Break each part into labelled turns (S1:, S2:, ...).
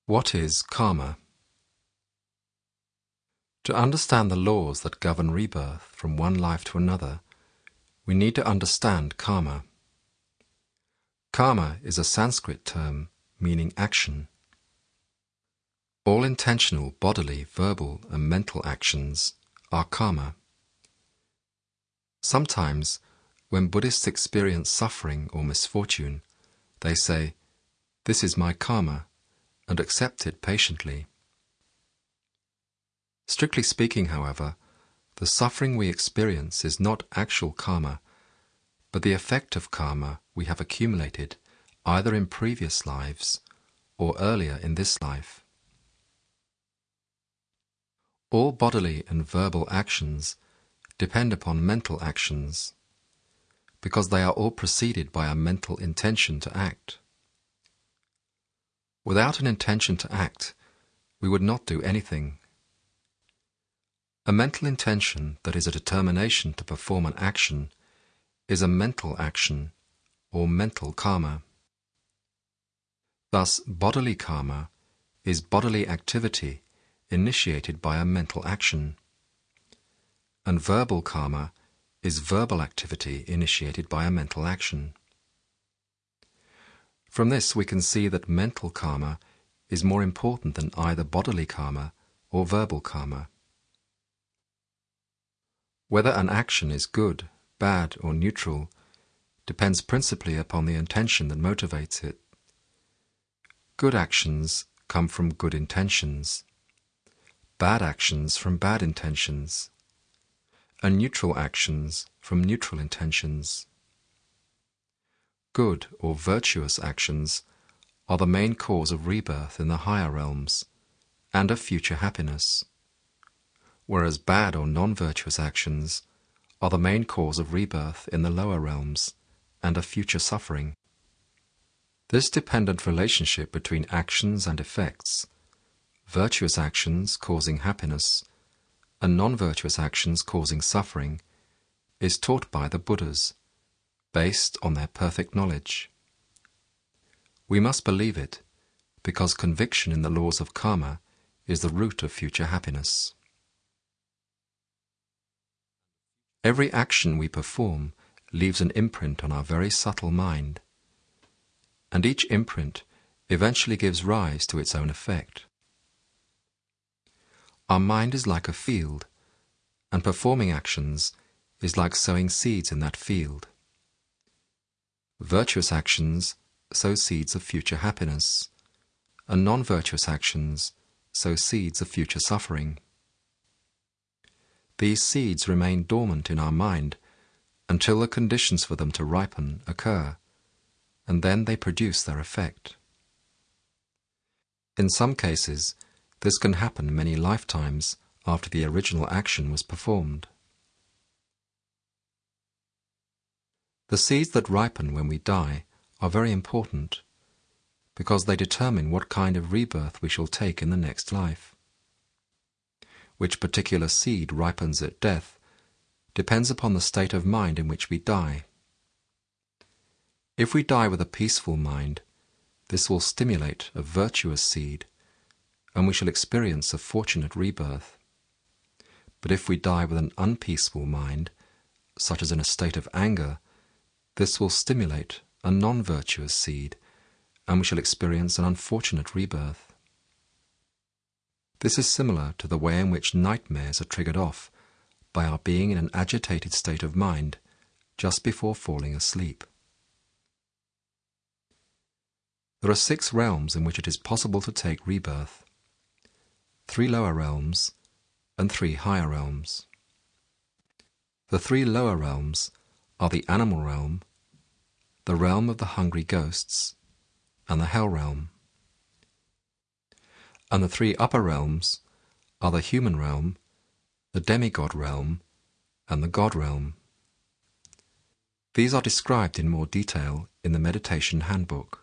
S1: What is karma? To understand the laws that govern rebirth from one life to another, we need to understand karma. Karma is a Sanskrit term meaning action. All intentional bodily, verbal, and mental actions are karma. Sometimes, when Buddhists experience suffering or misfortune, they say, "This is my karma," and accept it patiently. Strictly speaking, however, the suffering we experience is not actual karma, but the effect of karma we have accumulated either in previous lives or earlier in this life. All bodily and verbal actions depend upon mental actions, because they are all preceded by a mental intention to act. Without an intention to act, we would not do anything. A mental intention that is a determination to perform an action is a mental action or mental karma. Thus, bodily karma is bodily activity initiated by a mental action, and verbal karma is verbal activity initiated by a mental action. From this we can see that mental karma is more important than either bodily karma or verbal karma. Whether an action is good, bad, or neutral depends principally upon the intention that motivates it. Good actions come from good intentions, bad actions from bad intentions, and neutral actions from neutral intentions. Good or virtuous actions are the main cause of rebirth in the higher realms and of future happiness, whereas bad or non-virtuous actions are the main cause of rebirth in the lower realms and of future suffering. This dependent relationship between actions and effects, virtuous actions causing happiness and non-virtuous actions causing suffering, is taught by the Buddhas, based on their perfect knowledge. We must believe it, because conviction in the laws of karma is the root of future happiness. Every action we perform leaves an imprint on our very subtle mind, and each imprint eventually gives rise to its own effect. Our mind is like a field, and performing actions is like sowing seeds in that field. Virtuous actions sow seeds of future happiness, and non-virtuous actions sow seeds of future suffering. These seeds remain dormant in our mind until the conditions for them to ripen occur, and then they produce their effect. In some cases, this can happen many lifetimes after the original action was performed. The seeds that ripen when we die are very important, because they determine what kind of rebirth we shall take in the next life. Which particular seed ripens at death depends upon the state of mind in which we die. If we die with a peaceful mind, this will stimulate a virtuous seed, and we shall experience a fortunate rebirth. But if we die with an unpeaceful mind, such as in a state of anger, this will stimulate a non-virtuous seed, and we shall experience an unfortunate rebirth. This is similar to the way in which nightmares are triggered off by our being in an agitated state of mind just before falling asleep. There are 6 realms in which it is possible to take rebirth: 3 lower realms and 3 higher realms. The 3 lower realms are the animal realm, the realm of the hungry ghosts, and the hell realm. And the 3 upper realms are the human realm, the demigod realm, and the god realm. These are described in more detail in the Meditation Handbook.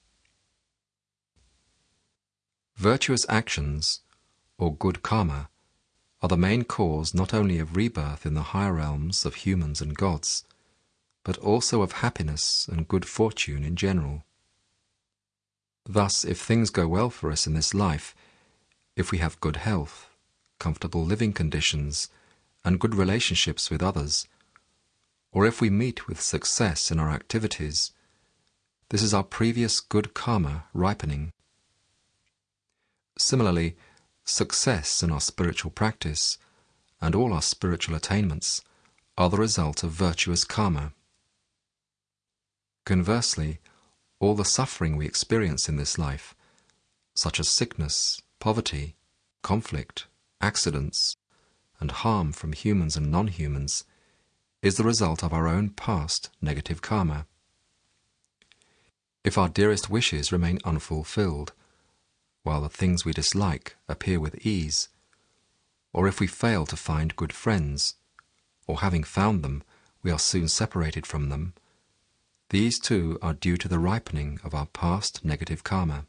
S1: Virtuous actions, or good karma, are the main cause not only of rebirth in the higher realms of humans and gods, but also of happiness and good fortune in general. Thus, if things go well for us in this life, if we have good health, comfortable living conditions, and good relationships with others, or if we meet with success in our activities, this is our previous good karma ripening. Similarly, success in our spiritual practice and all our spiritual attainments are the result of virtuous karma. Conversely, all the suffering we experience in this life, such as sickness, poverty, conflict, accidents, and harm from humans and non-humans, is the result of our own past negative karma. If our dearest wishes remain unfulfilled, while the things we dislike appear with ease, or if we fail to find good friends, or having found them, we are soon separated from them, these too are due to the ripening of our past negative karma.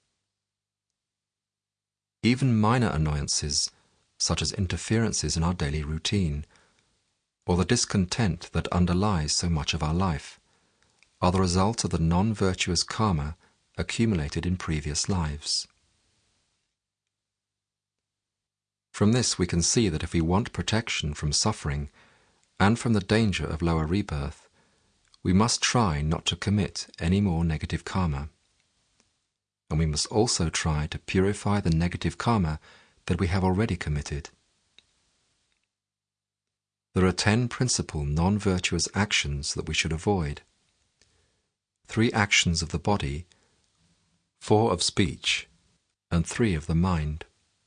S1: Even minor annoyances, such as interferences in our daily routine, or the discontent that underlies so much of our life, are the result of the non-virtuous karma accumulated in previous lives. From this we can see that if we want protection from suffering and from the danger of lower rebirth, we must try not to commit any more negative karma. And we must also try to purify the negative karma that we have already committed. There are 10 principal non-virtuous actions that we should avoid. 3 actions of the body, 4 of speech, and 3 of the mind.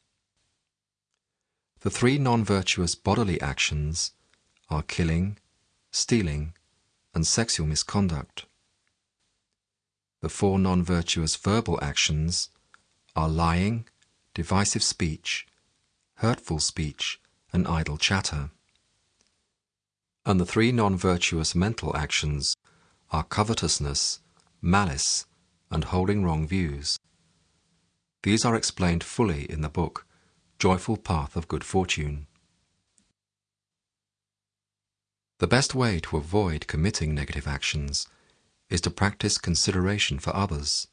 S1: The 3 non-virtuous bodily actions are killing, stealing, and sexual misconduct. The 4 non-virtuous verbal actions are lying, divisive speech, hurtful speech, and idle chatter. And the 3 non-virtuous mental actions are covetousness, malice, and holding wrong views. These are explained fully in the book Joyful Path of Good Fortune. The best way to avoid committing negative actions is to practice consideration for others.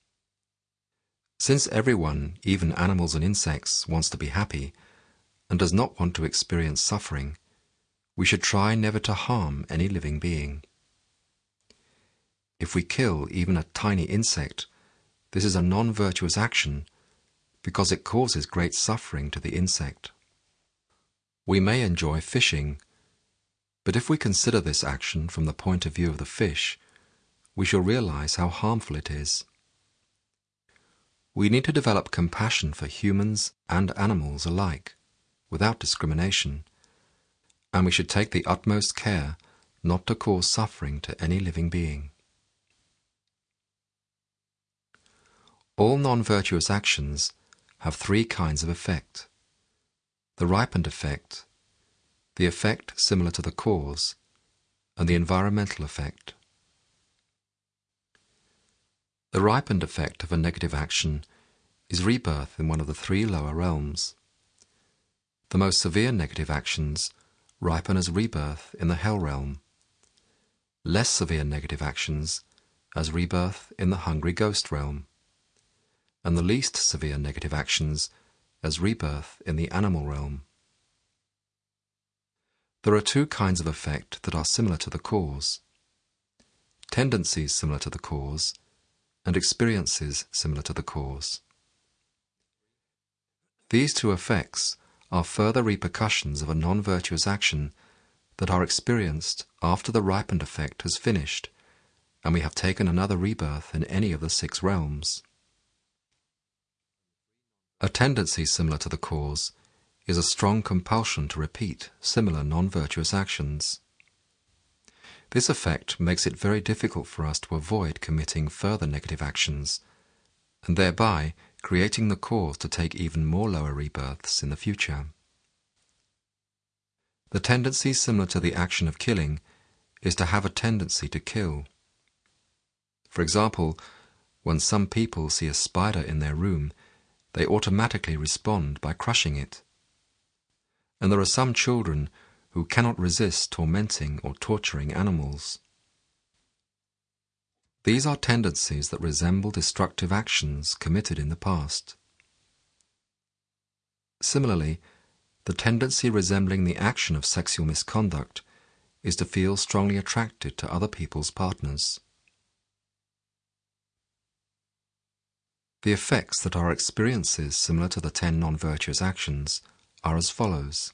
S1: Since everyone, even animals and insects, wants to be happy and does not want to experience suffering, we should try never to harm any living being. If we kill even a tiny insect, this is a non-virtuous action because it causes great suffering to the insect. We may enjoy fishing, but if we consider this action from the point of view of the fish, we shall realize how harmful it is. We need to develop compassion for humans and animals alike, without discrimination, and we should take the utmost care not to cause suffering to any living being. All non-virtuous actions have 3 kinds of effect: the ripened effect, the effect similar to the cause, and the environmental effect. The ripened effect of a negative action is rebirth in one of the 3 lower realms. The most severe negative actions ripen as rebirth in the hell realm, less severe negative actions as rebirth in the hungry ghost realm, and the least severe negative actions as rebirth in the animal realm. There are 2 kinds of effect that are similar to the cause: tendencies similar to the cause, and experiences similar to the cause. These 2 effects are further repercussions of a non-virtuous action that are experienced after the ripened effect has finished and we have taken another rebirth in any of the 6 realms. A tendency similar to the cause is a strong compulsion to repeat similar non-virtuous actions. This effect makes it very difficult for us to avoid committing further negative actions, and thereby creating the cause to take even more lower rebirths in the future. The tendency similar to the action of killing is to have a tendency to kill. For example, when some people see a spider in their room, they automatically respond by crushing it. And there are some children who cannot resist tormenting or torturing animals. These are tendencies that resemble destructive actions committed in the past. Similarly, the tendency resembling the action of sexual misconduct is to feel strongly attracted to other people's partners. The effects that are experiences similar to the 10 non-virtuous actions are as follows.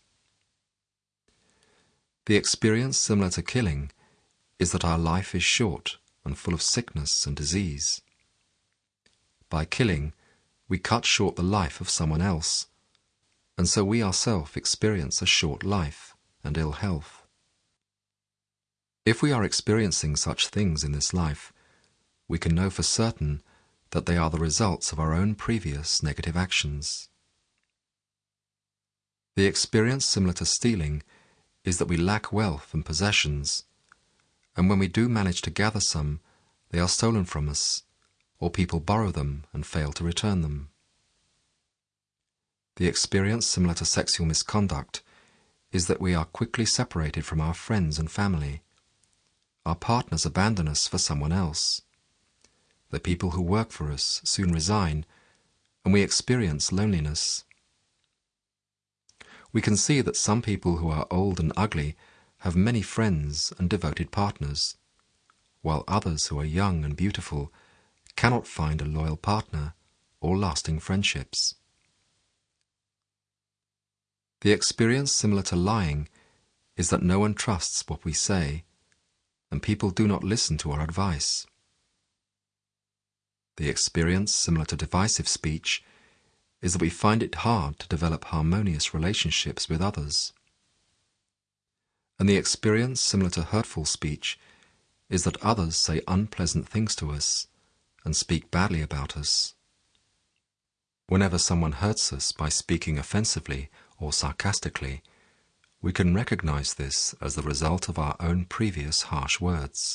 S1: The experience similar to killing is that our life is short and full of sickness and disease. By killing, we cut short the life of someone else, and so we ourselves experience a short life and ill health. If we are experiencing such things in this life, we can know for certain that they are the results of our own previous negative actions. The experience similar to stealing is that we lack wealth and possessions, and when we do manage to gather some, they are stolen from us, or people borrow them and fail to return them. The experience similar to sexual misconduct is that we are quickly separated from our friends and family. Our partners abandon us for someone else. The people who work for us soon resign, and we experience loneliness. We can see that some people who are old and ugly have many friends and devoted partners, while others who are young and beautiful cannot find a loyal partner or lasting friendships. The experience similar to lying is that no one trusts what we say, and people do not listen to our advice. The experience similar to divisive speech is that we find it hard to develop harmonious relationships with others. And the experience similar to hurtful speech is that others say unpleasant things to us and speak badly about us. Whenever someone hurts us by speaking offensively or sarcastically, we can recognize this as the result of our own previous harsh words.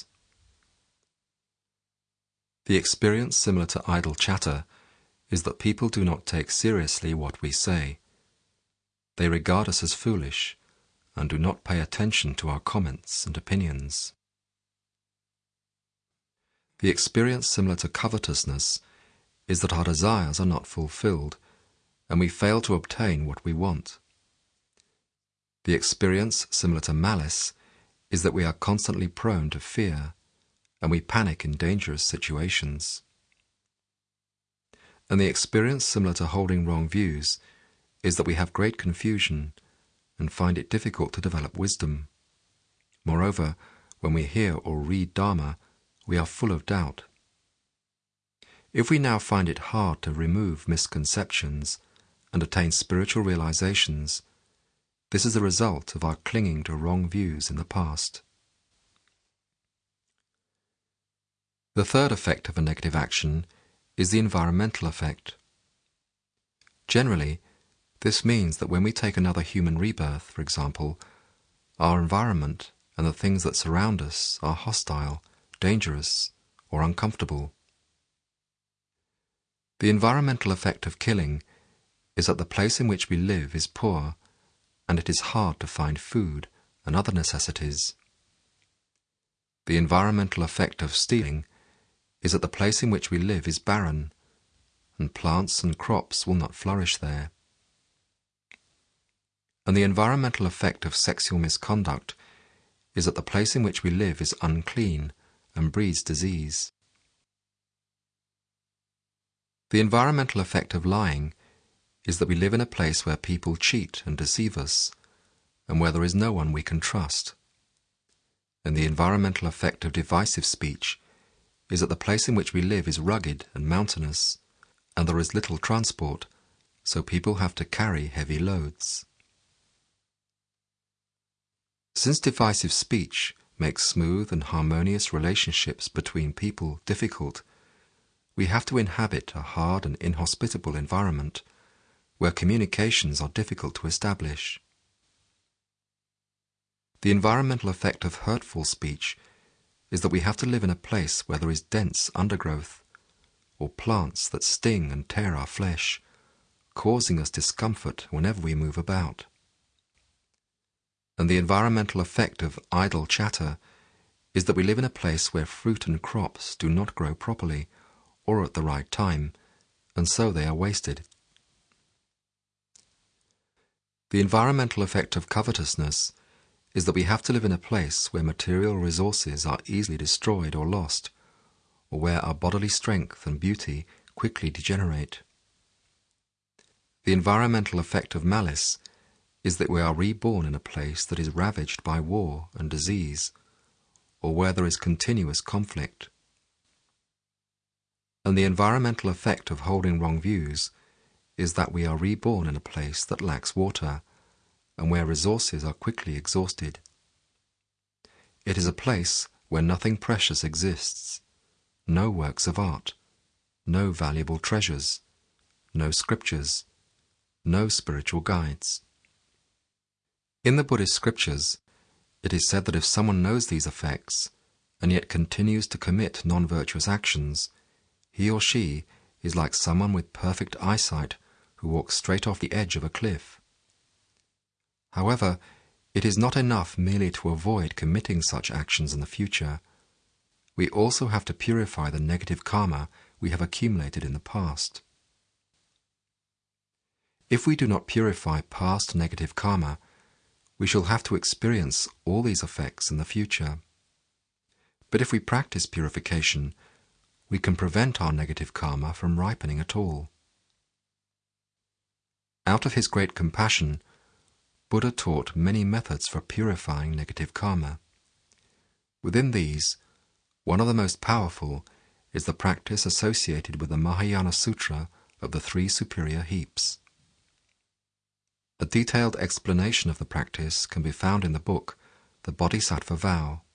S1: The experience similar to idle chatter is that people do not take seriously what we say. They regard us as foolish and do not pay attention to our comments and opinions. The experience similar to covetousness is that our desires are not fulfilled and we fail to obtain what we want. The experience similar to malice is that we are constantly prone to fear and we panic in dangerous situations. And the experience similar to holding wrong views is that we have great confusion and find it difficult to develop wisdom. Moreover, when we hear or read Dharma, we are full of doubt. If we now find it hard to remove misconceptions and attain spiritual realizations, this is the result of our clinging to wrong views in the past. The third effect of a negative action is the environmental effect. Generally, this means that when we take another human rebirth, for example, our environment and the things that surround us are hostile, dangerous, or uncomfortable. The environmental effect of killing is that the place in which we live is poor, and it is hard to find food and other necessities. The environmental effect of stealing is that the place in which we live is barren, and plants and crops will not flourish there. And the environmental effect of sexual misconduct is that the place in which we live is unclean and breeds disease. The environmental effect of lying is that we live in a place where people cheat and deceive us, and where there is no one we can trust. And the environmental effect of divisive speech is that the place in which we live is rugged and mountainous, and there is little transport, so people have to carry heavy loads. Since divisive speech makes smooth and harmonious relationships between people difficult, we have to inhabit a hard and inhospitable environment where communications are difficult to establish. The environmental effect of hurtful speech is that we have to live in a place where there is dense undergrowth, or plants that sting and tear our flesh, causing us discomfort whenever we move about. And the environmental effect of idle chatter is that we live in a place where fruit and crops do not grow properly or at the right time, and so they are wasted. The environmental effect of covetousness is that we have to live in a place where material resources are easily destroyed or lost, or where our bodily strength and beauty quickly degenerate. The environmental effect of malice is that we are reborn in a place that is ravaged by war and disease, or where there is continuous conflict. And the environmental effect of holding wrong views is that we are reborn in a place that lacks water, and where resources are quickly exhausted. It is a place where nothing precious exists, no works of art, no valuable treasures, no scriptures, no spiritual guides. In the Buddhist scriptures, it is said that if someone knows these effects and yet continues to commit non-virtuous actions, he or she is like someone with perfect eyesight who walks straight off the edge of a cliff. However, it is not enough merely to avoid committing such actions in the future. We also have to purify the negative karma we have accumulated in the past. If we do not purify past negative karma, we shall have to experience all these effects in the future. But if we practice purification, we can prevent our negative karma from ripening at all. Out of his great compassion, Buddha taught many methods for purifying negative karma. Within these, one of the most powerful is the practice associated with the Mahayana Sutra of the 3 superior heaps. A detailed explanation of the practice can be found in the book The Bodhisattva Vow.